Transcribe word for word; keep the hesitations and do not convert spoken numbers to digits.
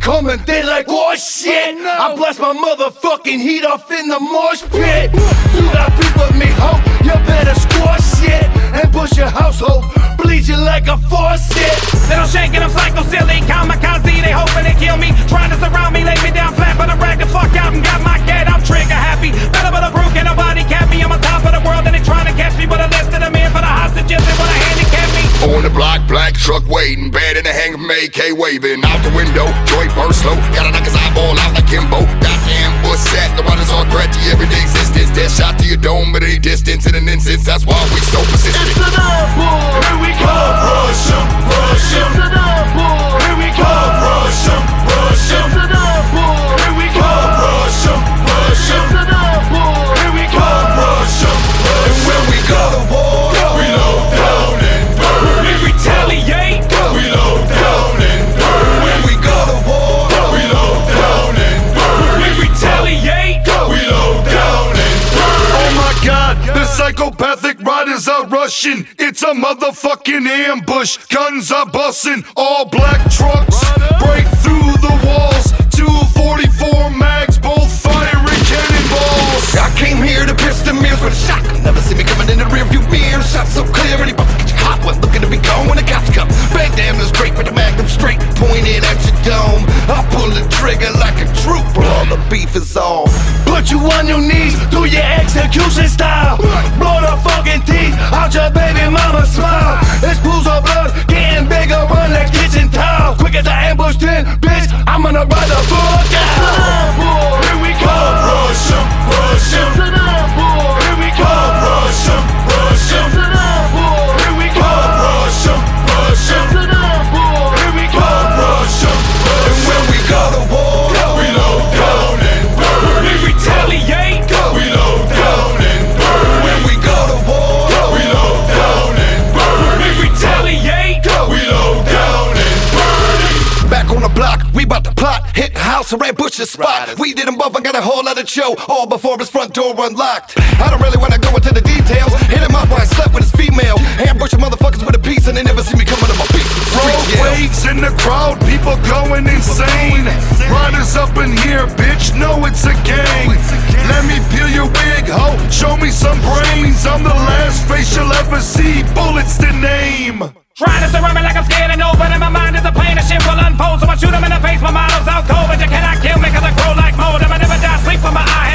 coming, they like, oh shit. Oh, no. I blast my motherfucking heat off in the mosh pit. You got beef with me, ho, you better score shit. And push your household, bleed you like a faucet. Little shake and I'm psycho silly, kamikaze, they hoping they kill me. Trying to surround me, lay me down flat, but I rag the fuck out and got my get. I'm trigger happy, better but a brook and nobody cap me. I'm on top of the world and they trying to catch me, but I listed them in for the hostages and wanna handicap me. On the block, black truck waiting, bed in the hang of A K waving. Out the window, Joy burst slow, gotta knock his eyeball out like Kimbo. Goddamn bush set, the runners all threat to everyday existence. Death shot to your dome at any distance in an instance, that's why we so persistent. It's an airborne. Here we go. Rush 'em, rush 'em. It's an airborne. Here we go. Rush 'em, rush 'em. It's an airborne. Here we go. Rush 'em, rush 'em. It's an airborne. Here we go. Rush 'em, rush 'em. And when we go to war, we load down and burn. We retaliate, We load down and burn. When we go to war, we load down and burn. we retaliate. We load down and burn. Oh my god, the psychopathic riders are rushing. It's a motherfucking ambush. Guns are busting, all black trucks break through the walls. two forty-four mags, both firing cannonballs. I came here to pierce the mirrors with a shotgun. Never see me coming in the rearview mirror. Shot so clear, and he about to get you hot one. Looking to be gone when the cops come. Bang damn, this straight with the magnum straight pointed at your dome. I pull the trigger like a trooper. All the beef is off. Put you on your knees, do your execution style. Blow the fucking teeth out your baby mama's smile. It's pools of blood, getting bigger, run like kitchen towel. Quick as I ambushed in, bitch, I'm gonna ride the fuck out. Here we go. Rush 'em, rush 'em. Here we go. Rush 'em, rush 'em. Here we go. Rush 'em, rush 'em. Here we go. Rush 'em, rush 'em. And when we go to war, we load down and burn. We retaliate, We load down and burn. When we go to war, we load down and burn. we retaliate. We load down and burn. Back on the block, we bout to plot. Hit the house and ambush the spot. We did them both and got a whole lot of show. All before his front door unlocked. I don't really wanna go into the details. Hit him up while I slept with his female. Ambushing motherfuckers with a piece and they never see me coming to my feet. Road waves in the crowd, people going insane. Riders up in here, bitch, know it's a gang. Let me peel your wig, ho, show me some brains. I'm the last face you'll ever see, bullets the name. Trying to surround me like I'm scared and know, but in my mind is a plan that shit will unfold. So I shoot him in the face, my motto's out cold, but you cannot kill me cause I grow like mold. And I never die, sleep with my eyes